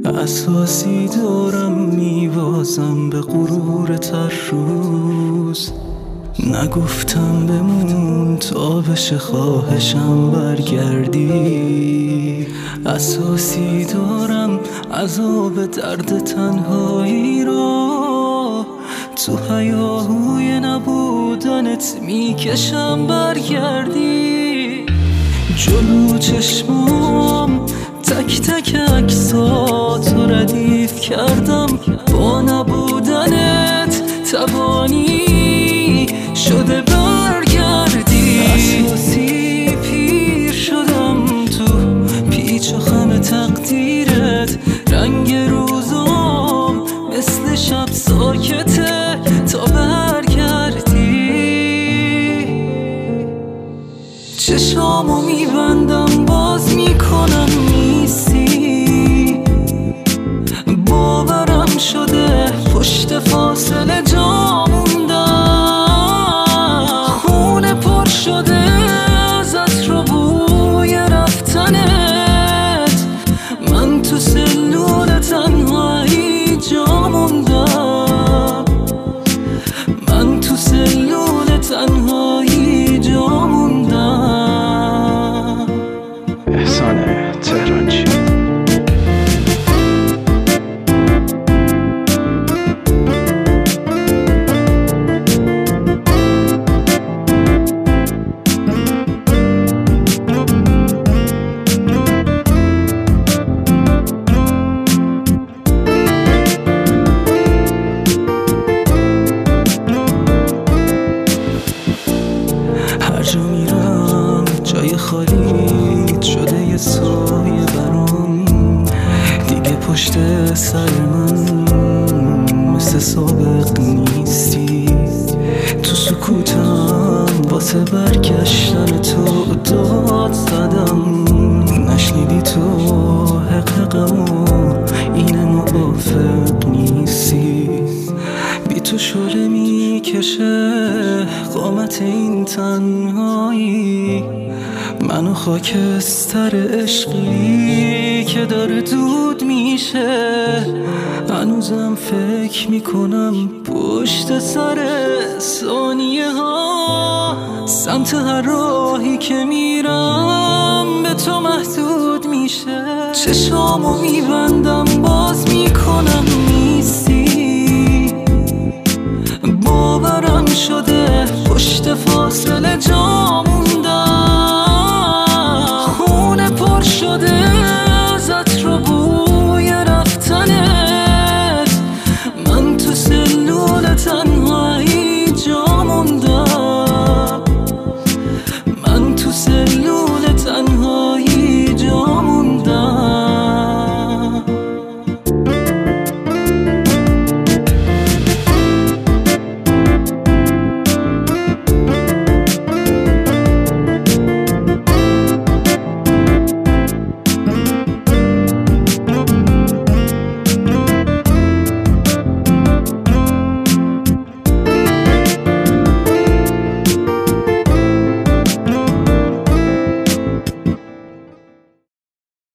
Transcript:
اساسی دارم میوازم به غرورت هر روز. نگفتم بمون تا بشه خواهشم برگردی. اساسی دارم عذاب درد تنهایی را، تو هیاهوی نبودنت میکشم برگردی. جلو چشمام تک تک عکساتو ردیف کردم، با نبودنت توانی شده برگردی. اساسی پیر شدم تو پیچ و خم تقدیرت، رنگ روزام مثل شب ساکته تا برگردی. چشامو میبندم باز میکنم نیستی، باورم شده پشت فاصله جا موندم. خونه پر شده از عطر و بوی رفتنت، من تو سلول تنهایی جا موندم. من تو سلول تنهایی جا موندم. احسان تهرانچی. هر جا میرم جای خالی شده یه سایه برام، دیگه پشت سر من مثل سابق نیستی. تو سکوتم واسه برگشتن تو داد زدم، نشنیدی تو حقیقمو این موافق نیستی. بی تو شعله میکشه قامت این تنهایی، منو خاکستر عشقی که داره دود میشه. هنوزم فکر میکنم پشت سر ثانیه ها، سمت هر راهی که میرم به تو محدود میشه. چشامو میبندم باز میکنم نیستی، باورم شده پشت فاصله جا موندم. خونه پر شده